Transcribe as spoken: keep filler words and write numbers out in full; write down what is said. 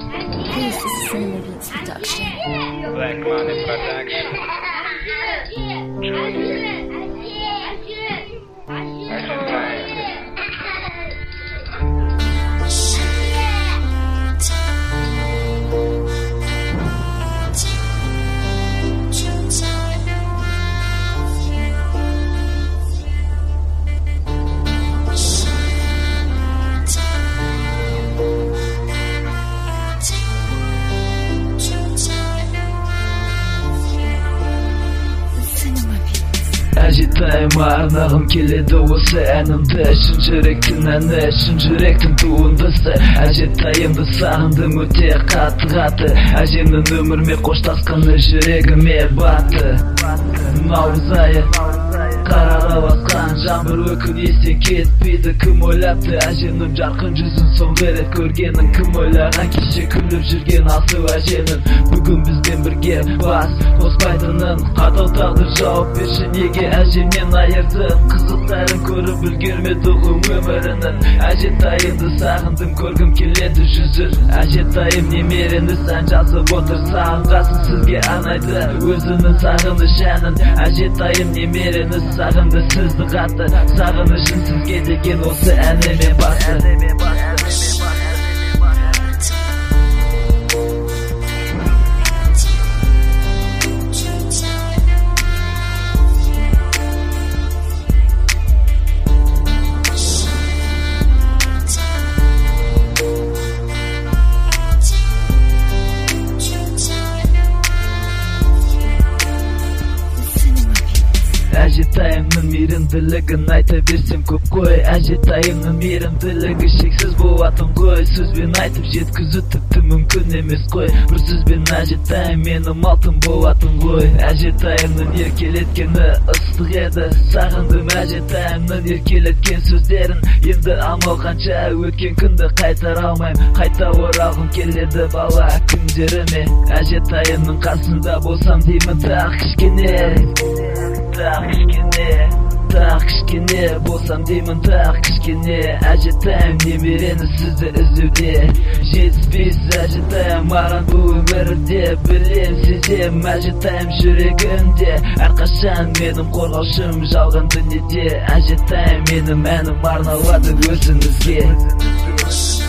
This is a Cinema Beats production. Black Money Production. Ажитайым арнағым келеді осы әнімді. Шын жүректің әні, шын жүректің туындысы. Ажитайымды сағындым өте қатты-қатты. Әжемнің өмірме қоштасқаны жүрегіме батты. Наурыз айы қараға басқан жаңбыр өкін естен кетпейді. Кім ойлапты әжемнің жарқын жүзін соңғы рет көргенін? Кім ойлаған кеше күліп жүрген асыл әжемнің бүгін бізбен бірге бас қоспайтынын? Қатал тағдыр жауап берші, неге әжемнен айырдың? Қызықтарын көріп үлгермеді ғым өмірінің. Әжетайымды сағындым, көргім келеді жүзін. Әжетайым немерені сән жазып отыр, сағынғасын сізге анайды өзінің сағыныш әнін. Әжетайым немерені сағынды сізді қатты, сағынышын сізге деген осы әніме басты. Әжетайымның мейірімділігін айта берсем көп қой. Әжетайымның мейірімділігі шексіз болатын ғой. Сөзбен айтып жеткізу тіпті мүмкін емес қой. Бір сөзбен әжетайым менің алтын болатын ғой. Әжетайымның еркелеткені ыстық еді. Сағындым әжетайымның еркелеткен сөздерін. Енді амал қанша өткен күнді қайтара алмайым. Қайта оралғым келеді бала күндеріме. Әжетайымның қасында болсам деймін тақ кішкене. Тақ кішкене, тақ кішкене болсам деймін тақ кішкене. Әжетайым немерені сізді іздеуде жетіспейсіз. Әжетайым маған бұл өмірде білем, сезем. Әжетайым жүрегімде әрқашан менің қорғаушым жалған дүниеде. Әжетайым менің әнім арналады өзіңізге.